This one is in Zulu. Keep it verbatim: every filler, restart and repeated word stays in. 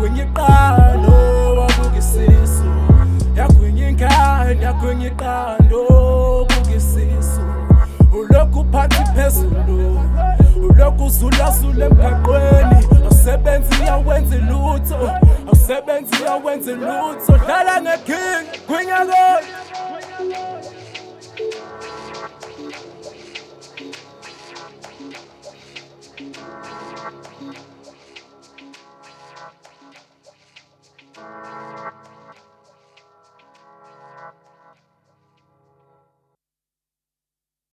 yagwinya iqando wabuka isisu, yagwinya ingane yagwinya iqando buka isisu. Ulokhu phansi phezulu, ulokhu uzulazula emgaqweni, awusebenzi awenzi lutho, awusebenzi awenzi lutho, dlala ngekhili.